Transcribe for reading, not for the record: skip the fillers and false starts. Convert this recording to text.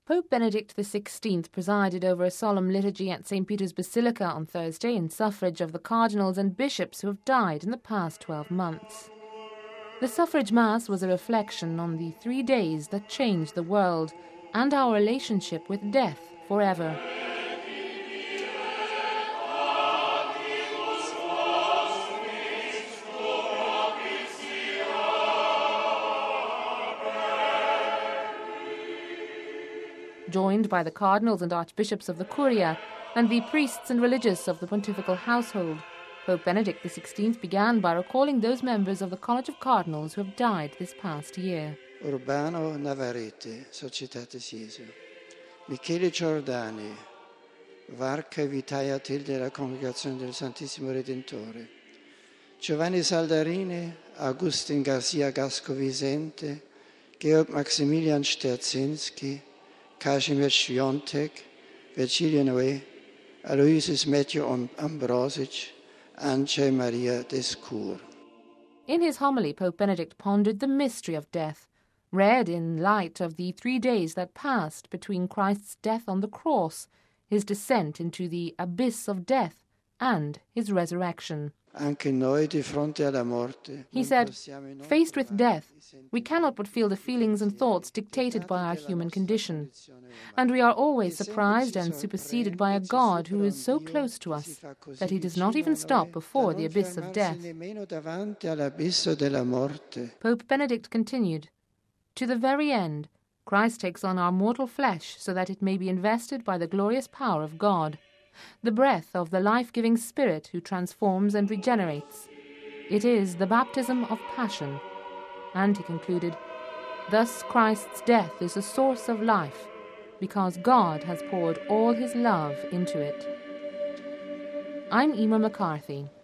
Pope Benedict XVI presided over a solemn liturgy at St. Peter's Basilica on Thursday in suffrage of the cardinals and bishops who have died in the past 12 months. The suffrage mass was a reflection on the 3 days that changed the world and our relationship with death forever. Joined by the cardinals and archbishops of the Curia and the priests and religious of the pontifical household, Pope Benedict XVI began by recalling those members of the College of Cardinals who have died this past year. Urbano Navarrete, Societatis Jesu. Michele Giordani, Varca Vitaia Til della Congregazione del Santissimo Redentore. Giovanni Saldarini, Augustin Garcia Gasco Vicente, Georg Maximilian Sterzinski, Kazimierz Świątek, Virgilio Noé, Aloysius Matthew Ambrosic, Angel Maria Descour. In his homily, Pope Benedict pondered the mystery of death, read in light of the 3 days that passed between Christ's death on the cross, his descent into the abyss of death, and his resurrection. He said, "Faced with death, we cannot but feel the feelings and thoughts dictated by our human condition. And we are always surprised and superseded by a God who is so close to us that he does not even stop before the abyss of death." Pope Benedict continued, "To the very end, Christ takes on our mortal flesh so that it may be invested by the glorious power of God, the breath of the life-giving Spirit who transforms and regenerates. It is the baptism of passion." And he concluded, "Thus Christ's death is a source of life, because God has poured all his love into it." I'm Emer McCarthy.